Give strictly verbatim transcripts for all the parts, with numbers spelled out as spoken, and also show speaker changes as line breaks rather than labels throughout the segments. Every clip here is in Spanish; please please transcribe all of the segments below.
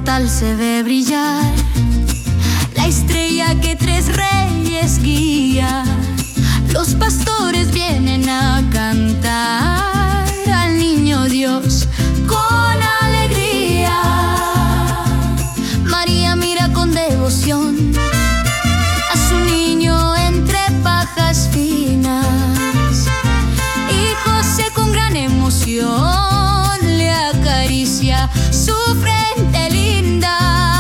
portal se ve brillar la estrella que tres reyes guía. Los pastores vienen a cantar al niño Dios con alegría. María mira con devoción a su niño entre pajas finas, y José con gran emoción le acaricia su frente linda.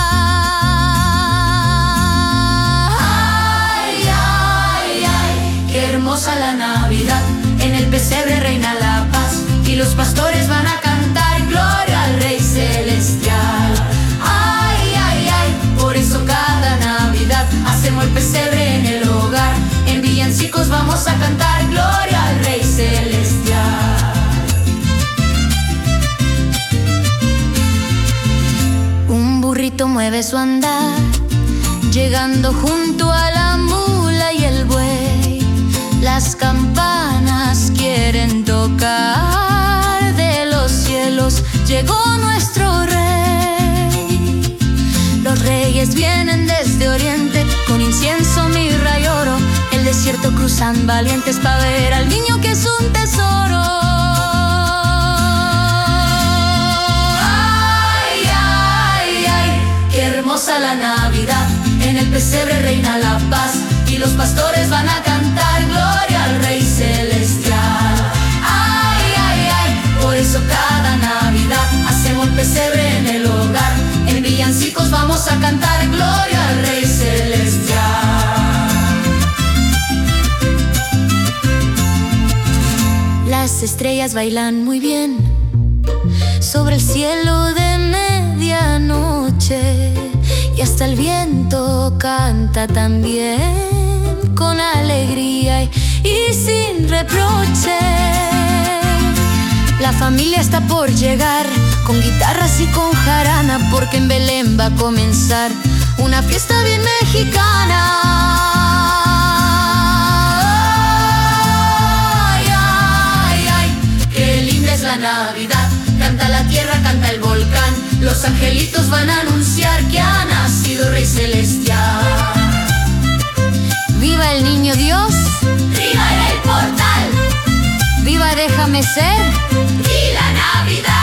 Ay, ay, ay, qué hermosa la Navidad. En el pesebre reina la paz y los pastores van a cantar gloria al Rey Celestial. Ay, ay, ay, por eso cada Navidad hacemos el pesebre en el hogar. En villancicos vamos a cantar gloria al Rey Celestial. Un burrito mueve su andar, llegando junto a la mula y el buey. Las campanas quieren tocar, de los cielos llegó nuestro Rey. Los reyes vienen desde oriente, con incienso, mirra y oro. El desierto cruzan valientes pa' ver al niño que es un tesoro. Ay, ay, ay, qué hermosa la Navidad. En el pesebre reina la paz y los pastores van a cantar gloria al Rey Celestial. Ay, ay, ay, por eso cada Navidad hacemos el pesebre en el hogar. En villancicos vamos a cantar gloria al Rey Celestial. Las estrellas bailan muy bien sobre el cielo de medianoche, y hasta el viento canta también con alegría y, y sin reproche. La familia está por llegar con guitarras y con jarana, porque en Belén va a comenzar una fiesta bien mexicana. Ay, ay, ay, qué linda es la Navidad. Canta la tierra, canta el volcán. Los angelitos van a anunciar que ha nacido Rey Celestial. ¡Viva el niño Dios! ¡Viva el portal! ¡Viva déjame ser! ¡Y la Navidad!